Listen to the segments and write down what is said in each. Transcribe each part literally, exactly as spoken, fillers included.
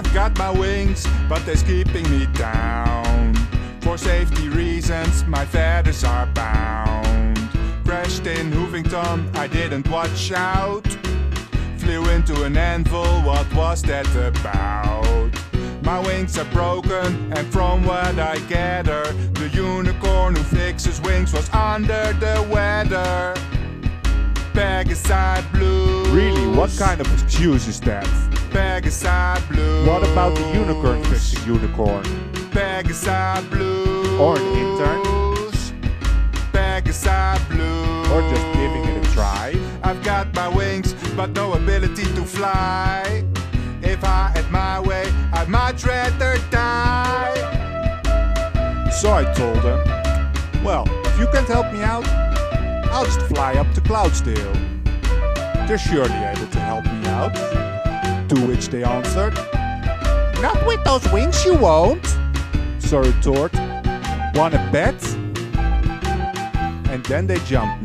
I've got my wings, but they're keeping me down. For safety reasons, my feathers are bound. Crashed in Hoovington, I didn't watch out. Flew into an anvil, what was that about? My wings are broken, and from what I gather, the unicorn who fixes wings was under the weather. Pegaside Blues. Really, what kind of excuse is that? Pegaside Blues. What about the unicorn fixing unicorn? Pegaside Blues. Or an intern? Pegaside Blues. Or just giving it a try? I've got my wings, but no ability to fly. If I had my way, I'd much rather die. So I told him, well, if you can't help me out, I'll just fly up to Cloudsdale. They're surely able to help me out. To which they answered, not with those wings you won't. So I retort, wanna bet? And then they jumped me.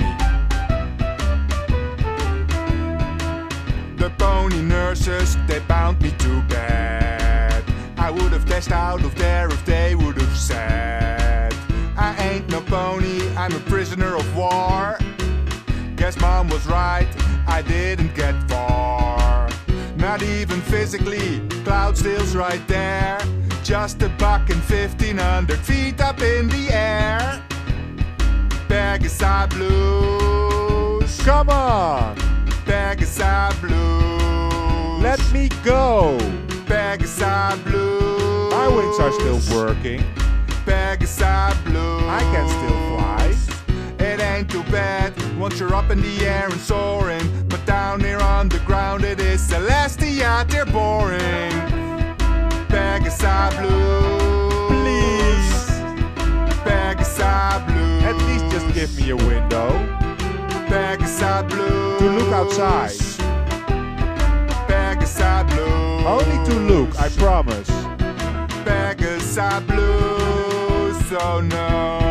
The pony nurses, they bound me to bed. I would have dashed out of there if they would have said, I ain't no pony, I'm a prisoner of war. Guess mom was right, I didn't get far. Not even physically, Cloudsdale's right there. Just a buck and fifteen hundred feet up in the air. Pegaside Blues. Come on! Pegaside Blues. Let me go! Pegaside Blues. My wings are still working. Pegaside Blues. I can still fly. It ain't too bad once you're up in the air and soaring, but down here on the ground it is Celestia, they're boring. Pegaside Blues. Please! Pegaside Blues. At least just give me a window. Pegaside Blues. To look outside. Pegaside Blues. Only to look, I promise. Pegaside Blues. Oh no.